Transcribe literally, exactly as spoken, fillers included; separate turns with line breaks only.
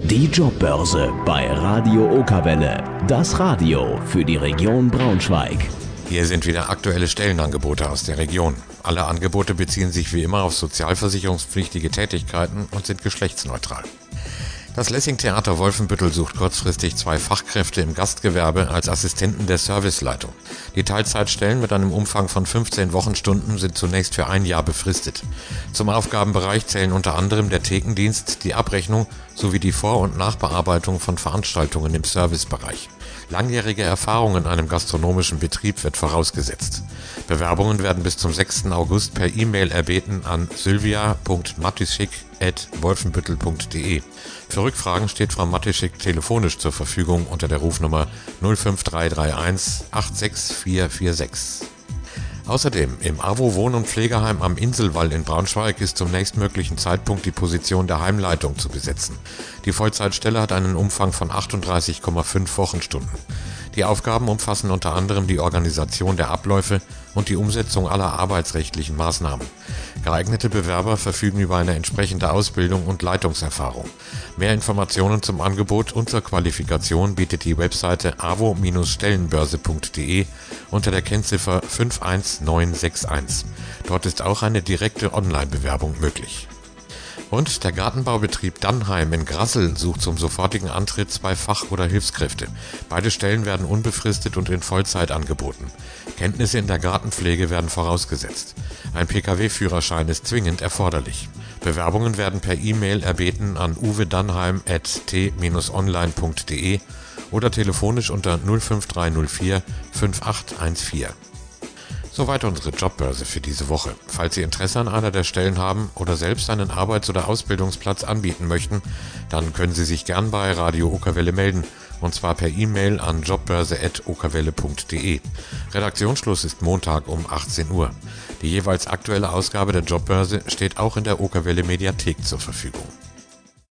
Die Jobbörse bei Radio Okerwelle. Das Radio für die Region Braunschweig.
Hier sind wieder aktuelle Stellenangebote aus der Region. Alle Angebote beziehen sich wie immer auf sozialversicherungspflichtige Tätigkeiten und sind geschlechtsneutral. Das Lessing-Theater Wolfenbüttel sucht kurzfristig zwei Fachkräfte im Gastgewerbe als Assistenten der Serviceleitung. Die Teilzeitstellen mit einem Umfang von fünfzehn Wochenstunden sind zunächst für ein Jahr befristet. Zum Aufgabenbereich zählen unter anderem der Thekendienst, die Abrechnung sowie die Vor- und Nachbearbeitung von Veranstaltungen im Servicebereich. Langjährige Erfahrung in einem gastronomischen Betrieb wird vorausgesetzt. Bewerbungen werden bis zum sechsten August per E-Mail erbeten an sylvia punkt matischik at wolfenbüttel punkt de. Für Rückfragen steht Frau Matischik telefonisch zur Verfügung unter der Rufnummer null fünf drei drei eins acht sechs vier vier sechs. Außerdem im AWO Wohn- und Pflegeheim am Inselwall in Braunschweig ist zum nächstmöglichen Zeitpunkt die Position der Heimleitung zu besetzen. Die Vollzeitstelle hat einen Umfang von achtunddreißig Komma fünf Wochenstunden. Die Aufgaben umfassen unter anderem die Organisation der Abläufe und die Umsetzung aller arbeitsrechtlichen Maßnahmen. Geeignete Bewerber verfügen über eine entsprechende Ausbildung und Leitungserfahrung. Mehr Informationen zum Angebot und zur Qualifikation bietet die Webseite awo Stellenbörse punkt de unter der Kennziffer fünf eins neun sechs eins. Dort ist auch eine direkte Online-Bewerbung möglich. Und der Gartenbaubetrieb Dannheim in Grassel sucht zum sofortigen Antritt zwei Fach- oder Hilfskräfte. Beide Stellen werden unbefristet und in Vollzeit angeboten. Kenntnisse in der Gartenpflege werden vorausgesetzt. Ein Pkw-Führerschein ist zwingend erforderlich. Bewerbungen werden per E-Mail erbeten an uwedannheim at t online punkt de oder telefonisch unter null fünf drei null vier fünf acht eins vier. Soweit unsere Jobbörse für diese Woche. Falls Sie Interesse an einer der Stellen haben oder selbst einen Arbeits- oder Ausbildungsplatz anbieten möchten, dann können Sie sich gern bei Radio Okerwelle melden, und zwar per E-Mail an jobbörse at okerwelle punkt de. Redaktionsschluss ist Montag um achtzehn Uhr. Die jeweils aktuelle Ausgabe der Jobbörse steht auch in der Okerwelle Mediathek zur Verfügung.